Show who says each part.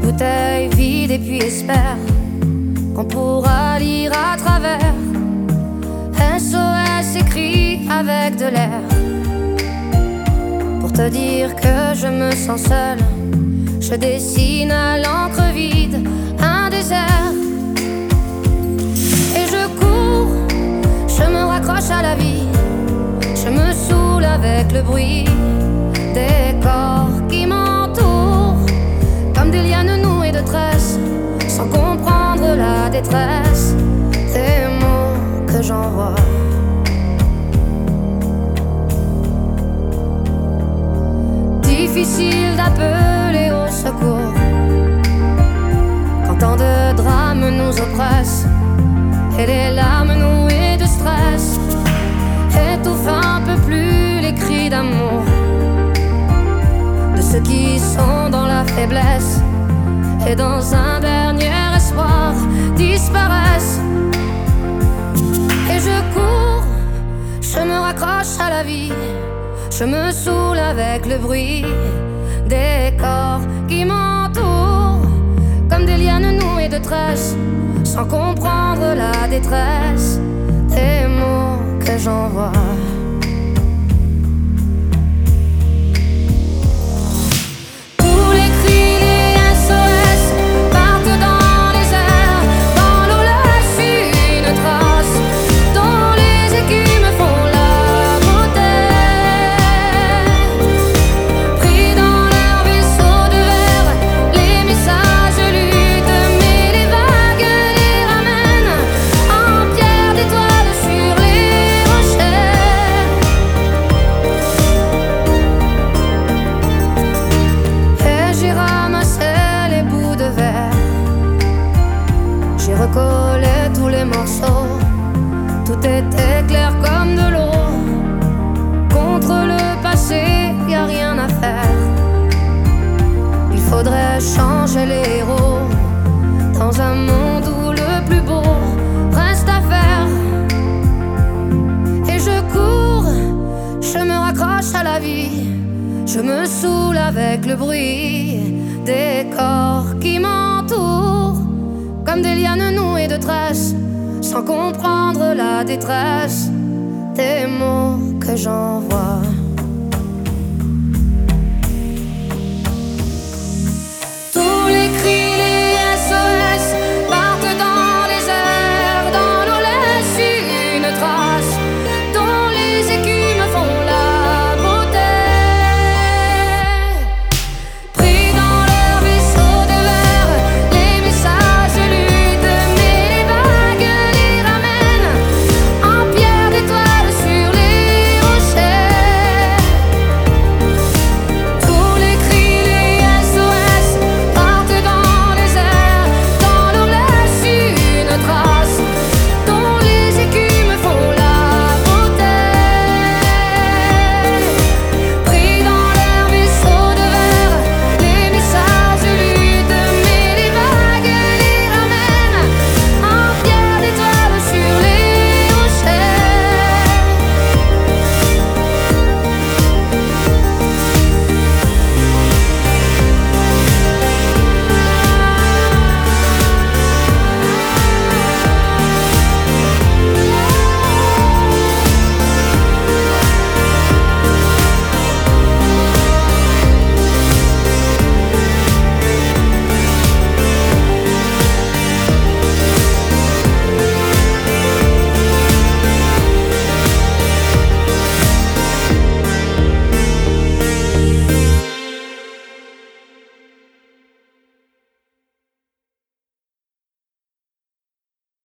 Speaker 1: bouteille vide et puis espère qu'on pourra lire à travers. SOS écrit avec de l'air pour te dire que je me sens seule. Je dessine à l'encre vide un désert et je cours, je me raccroche à la vie. Je me saoule avec le bruit des corps qui m'entourent, comme des lianes nouées de tresses, sans comprendre la détresse des mots que j'envoie. Difficile d'appeler au secours quand tant de drames nous oppressent et les larmes nouées de stress étouffent un peu plus les cris d'amour de ceux qui sont dans la faiblesse et dans un dernier espoir disparaissent. Et je cours, je me raccroche à la vie. Je me saoule avec le bruit des corps qui m'entourent, comme des lianes nouées de tresses, sans comprendre la détresse des mots que j'envoie. J'ai recollé tous les morceaux, tout était clair comme de l'eau. Contre le passé, y a rien à faire. Il faudrait changer les héros dans un monde où le plus beau reste à faire. Et je cours, je me raccroche à la vie. Je me saoule avec le bruit des corps qui m'entourent, comme des lianes nouées de tresses, sans comprendre la détresse des mots que j'envoie.